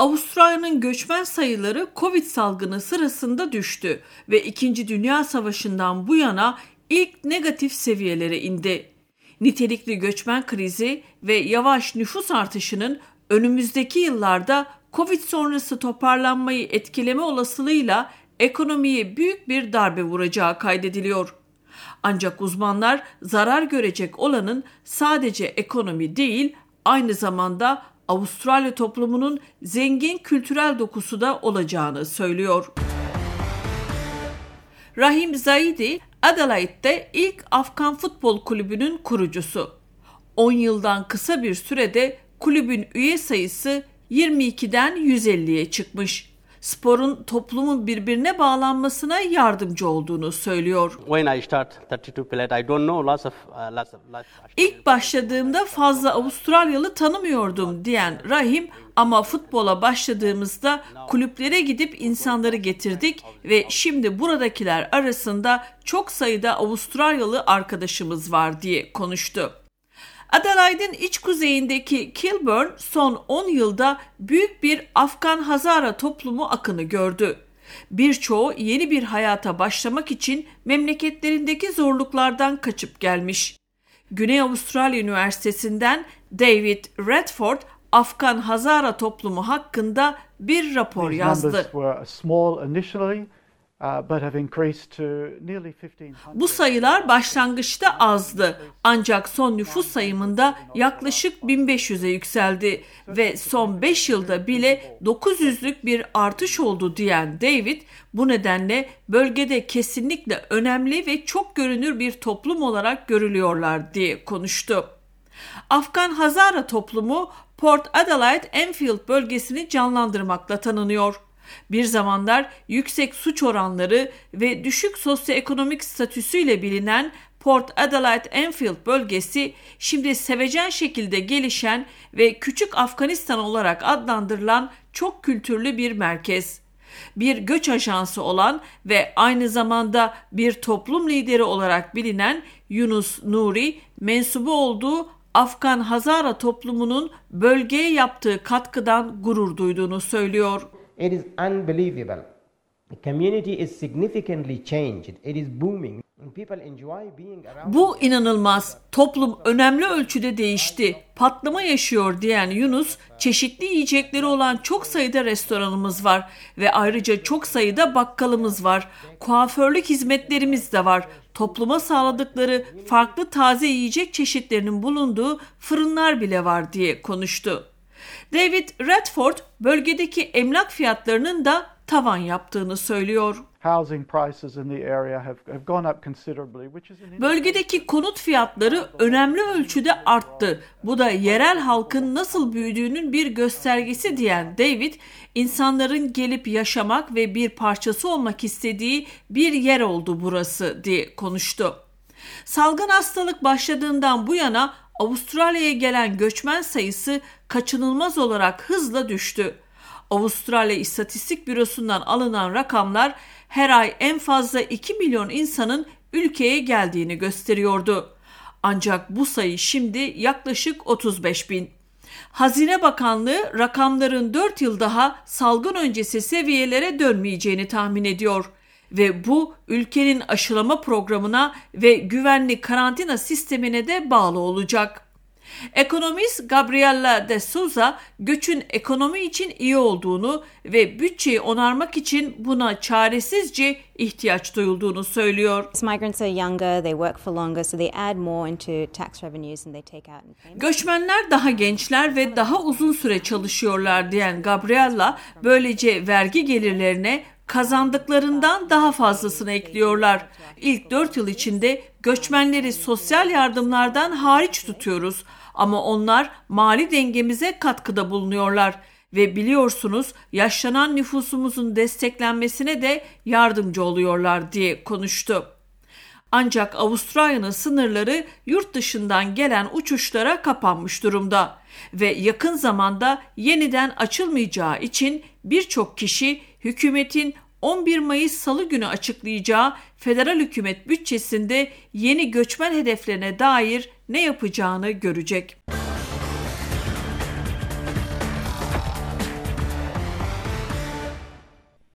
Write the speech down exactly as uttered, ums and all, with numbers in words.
Avustralya'nın göçmen sayıları Covid salgını sırasında düştü ve İkinci Dünya Savaşı'ndan bu yana ilk negatif seviyelere indi. Nitelikli göçmen krizi ve yavaş nüfus artışının önümüzdeki yıllarda Covid sonrası toparlanmayı etkileme olasılığıyla ekonomiye büyük bir darbe vuracağı kaydediliyor. Ancak uzmanlar zarar görecek olanın sadece ekonomi değil, aynı zamanda Avustralya toplumunun zengin kültürel dokusu da olacağını söylüyor. Rahim Zaidi, Adelaide'de ilk Afgan futbol kulübünün kurucusu. on yıldan kısa bir sürede kulübün üye sayısı yirmi ikiden yüz elliye çıkmış. Sporun toplumun birbirine bağlanmasına yardımcı olduğunu söylüyor. İlk başladığımda fazla Avustralyalı tanımıyordum diyen Rahim, ama futbola başladığımızda kulüplere gidip insanları getirdik ve şimdi buradakiler arasında çok sayıda Avustralyalı arkadaşımız var diye konuştu. Adelaide'in iç kuzeyindeki Kilburn son on yılda büyük bir Afgan Hazara toplumu akını gördü. Birçoğu yeni bir hayata başlamak için memleketlerindeki zorluklardan kaçıp gelmiş. Güney Avustralya Üniversitesi'nden David Redford, Afgan Hazara toplumu hakkında bir rapor yazdı. Bu sayılar başlangıçta azdı, ancak son nüfus sayımında yaklaşık bin beş yüze yükseldi ve son beş yılda bile dokuz yüzlük bir artış oldu diyen David, bu nedenle bölgede kesinlikle önemli ve çok görünür bir toplum olarak görülüyorlar diye konuştu. Afgan Hazara toplumu Port Adelaide Enfield bölgesini canlandırmakla tanınıyor. Bir zamanlar yüksek suç oranları ve düşük sosyoekonomik statüsüyle bilinen Port Adelaide Enfield bölgesi şimdi sevecen şekilde gelişen ve Küçük Afganistan olarak adlandırılan çok kültürlü bir merkez. Bir göç ajansı olan ve aynı zamanda bir toplum lideri olarak bilinen Yunus Nuri, mensubu olduğu Afgan Hazara toplumunun bölgeye yaptığı katkıdan gurur duyduğunu söylüyor. It is unbelievable. The community is significantly changed. It is booming. People enjoy being around. Bu inanılmaz. Toplum önemli ölçüde değişti. Patlama yaşıyor diyen Yunus, çeşitli yiyecekleri olan çok sayıda restoranımız var ve ayrıca çok sayıda bakkalımız var. Kuaförlük hizmetlerimiz de var. Topluma sağladıkları farklı taze yiyecek çeşitlerinin bulunduğu fırınlar bile var diye konuştu. David Redford, bölgedeki emlak fiyatlarının da tavan yaptığını söylüyor. Bölgedeki konut fiyatları önemli ölçüde arttı. Bu da yerel halkın nasıl büyüdüğünün bir göstergesi diyen David, insanların gelip yaşamak ve bir parçası olmak istediği bir yer oldu burası diye konuştu. Salgın hastalık başladığından bu yana Avustralya'ya gelen göçmen sayısı kaçınılmaz olarak hızla düştü. Avustralya İstatistik Bürosu'ndan alınan rakamlar her ay en fazla iki milyon insanın ülkeye geldiğini gösteriyordu. Ancak bu sayı şimdi yaklaşık otuz beş bin. Hazine Bakanlığı rakamların dört yıl daha salgın öncesi seviyelere dönmeyeceğini tahmin ediyor. Ve bu ülkenin aşılama programına ve güvenli karantina sistemine de bağlı olacak. Ekonomist Gabriela de Souza, göçün ekonomi için iyi olduğunu ve bütçeyi onarmak için buna çaresizce ihtiyaç duyulduğunu söylüyor. Göçmenler daha gençler ve daha uzun süre çalışıyorlar diyen Gabriela, böylece vergi gelirlerine kazandıklarından daha fazlasını ekliyorlar. İlk dört yıl içinde göçmenleri sosyal yardımlardan hariç tutuyoruz ama onlar mali dengemize katkıda bulunuyorlar ve biliyorsunuz yaşlanan nüfusumuzun desteklenmesine de yardımcı oluyorlar diye konuştu. Ancak Avustralya'nın sınırları yurt dışından gelen uçuşlara kapanmış durumda ve yakın zamanda yeniden açılmayacağı için birçok kişi hükümetin on bir Mayıs Salı günü açıklayacağı federal hükümet bütçesinde yeni göçmen hedeflerine dair ne yapacağını görecek.